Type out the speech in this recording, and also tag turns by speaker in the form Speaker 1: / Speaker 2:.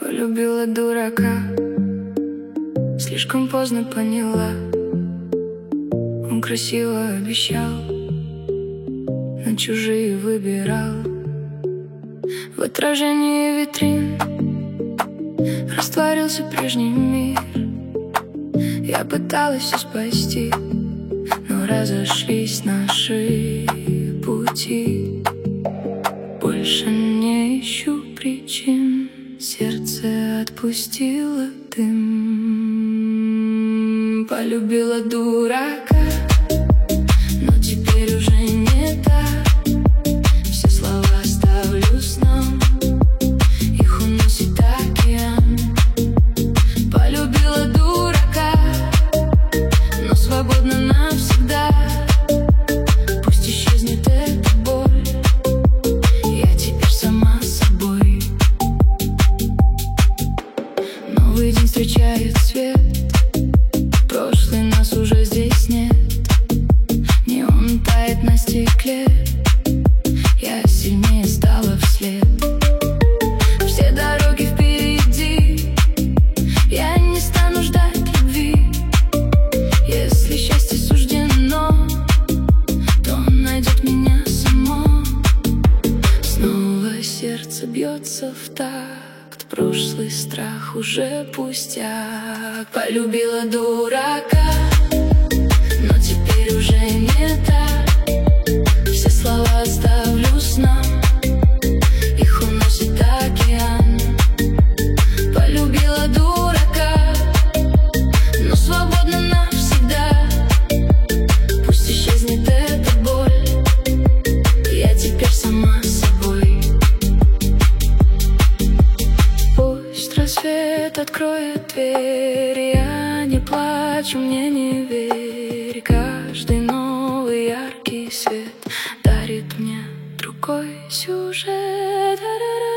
Speaker 1: Полюбила дурака, слишком поздно поняла. Он красиво обещал, на чужие выбирал. В отражении витрин растворился прежний мир. Я пыталась все спасти, но разошлись наши пути. Больше не ищу причин, сердце отпустило дым. Полюбила дурака, но теперь уже не так. Все слова оставлю сном, их уносит океан. Полюбила дурака, но свободна навсегда. Пусть исчезнет эта боль, я теперь сама собой. Новый день встречает свет, прошлый нас уже здесь нет. Неон тает на стекле, я сильнее стала вслед. Все дороги впереди, я не стану ждать любви. Если счастье суждено, то он найдет меня само. Снова сердце бьется в такт, прошлый страх уже пустяк. Полюбила дурака, но теперь уже не так. Все слова оставлю сном, их уносит океан. Полюбила дурака, но свободна навсегда. Пусть исчезнет эта боль, я теперь сама собой. Пусть рассвет откроет дверь, я не плачу, мне не верь. Каждый новый яркий свет дарит мне другой сюжет.